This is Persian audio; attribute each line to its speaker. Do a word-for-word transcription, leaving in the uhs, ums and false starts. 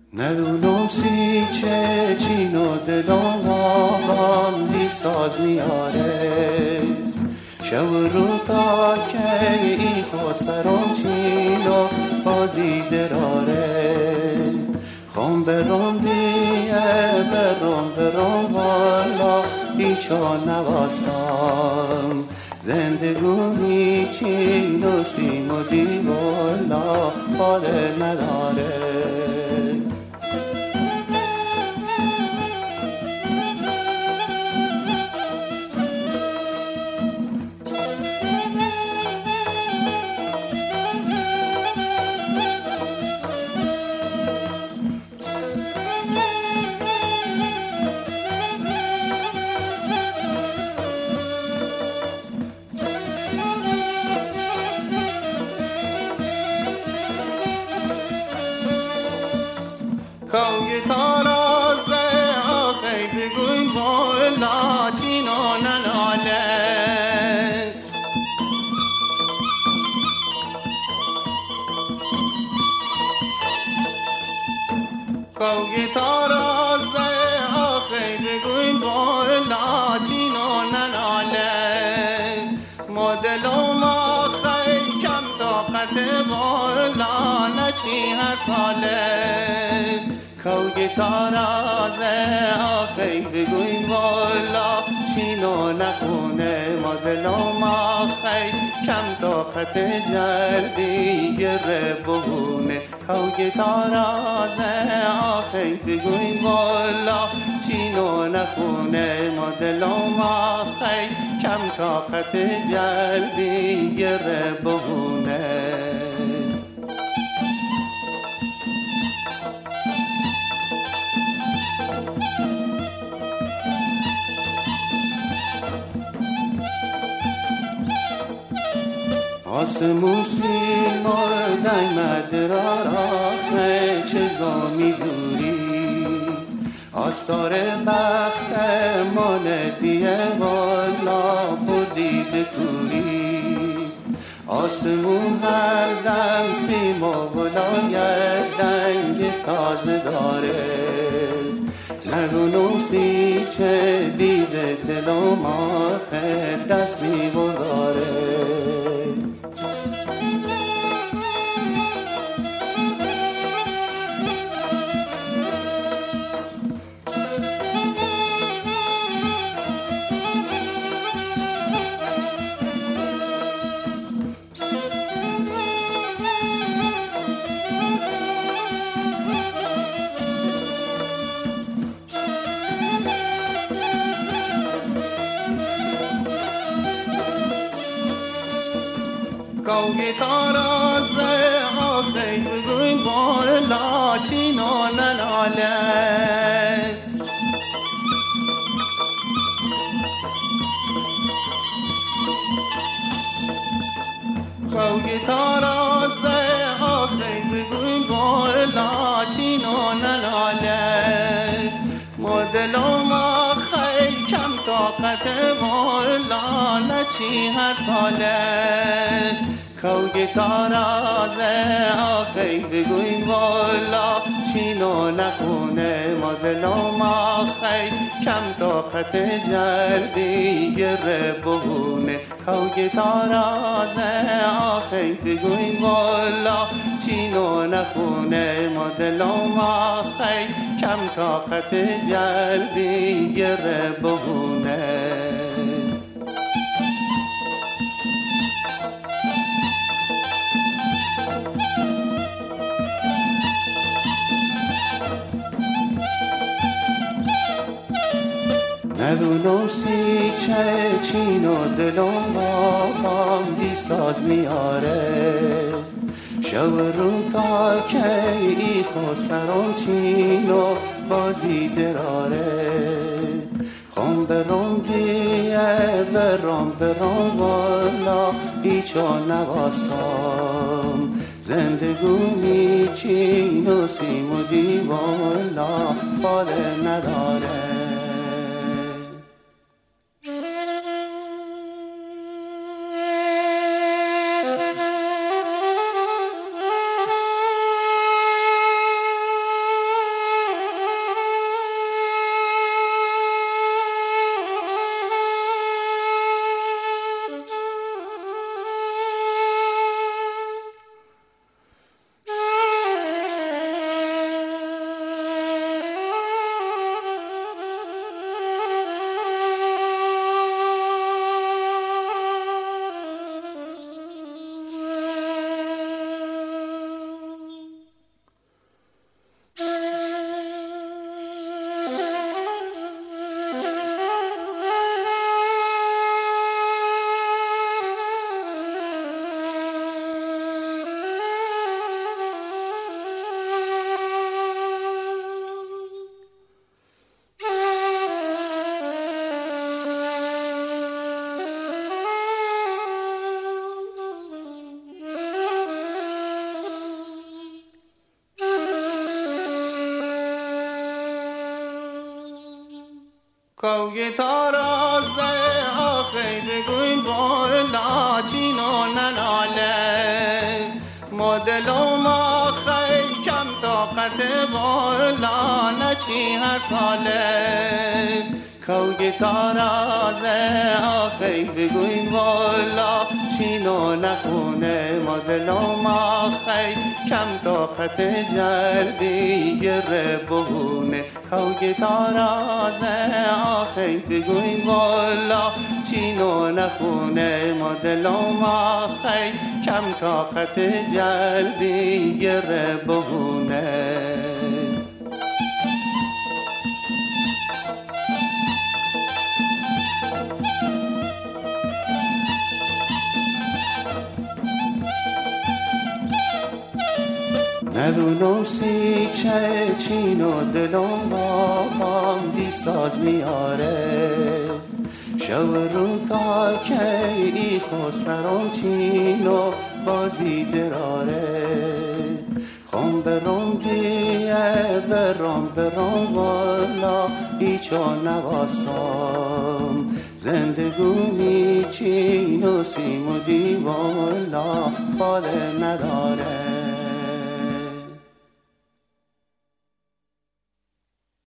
Speaker 1: ندونم سی چه چین و دلم آقام بی ساز میاره شب رو تا که ای خواسترم چین و بازی دراره خم برم دیه برم برم والا بیچا نواستم زندگونی چین و سیم و دی والا حال نداره کوی تارازه آخی بگوین بالا چینو نناله کوی تارازه آخی بگوین بالا چینو نناله مدلوم آخی کم طاقت بالا نچی هر ساله کوی تارازه آخی بگوین والا چینو نخونه ما دلم آخی کم طاقت جلدی گره بگونه کوی تارازه آخی بگوین والا چینو نخونه ما دلم آخی کم طاقت جلدی گره بگونه آسمون سیم آدای مدرار آخه چه زامی دوری آستار بخت ماندیه والا بودی بکوری آسمون هر دم سیم و ولایت دنگ تازه داره نگونو سی چه دیزه دلم آخه دست می برداره کوی تارازه آخی بگوین بالا چینو نناله کوی تارازه آخی بگوین بالا چینو نناله مدلم آخی کم طاقت بالا نچی هر ساله کوی تارازه آخی بگوین والا چینو نخونه ما دلم آخی کم طاقت جلدی گره بگونه کوی تارازه آخی بگوین والا چینو نخونه ما دلم آخی کم طاقت جلدی گره بگونه ندونم سی چه چین و دلم آقام بی ساز میاره شب رو تا که ای خواسترم چین و بازی دراره خم برم دیه برم برم والا بیچا نواستم زندگونی چین و سیم و دی والا حال نداره کوی تارازه آخی بگوین بالا چینو نناله مدلو ما خی کم طاقت بالا نچی هر ساله کوی تارازه آخی بگوین بالا چینو نخونه مدلو ما خی کم طاقت جلدی گره بهونه کوی تارازه آخی بگوین بالا چینو نخونه مدلو ما خی کم طاقت جلدی گره بهونه ندونم سی چه چینو دلم با هم دیستاز میاره شو رو تا که ای خسرم چینو بازی دراره خم برم دیه برم برم والا ایچا نواستم زندگونی چینو سیم و دیوالا خاله نداره